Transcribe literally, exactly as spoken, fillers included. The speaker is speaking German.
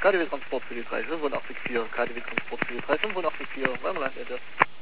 K D W Transport für die drei fünf vier, K D W Transport für die drei fünf vier, Weimar Landende.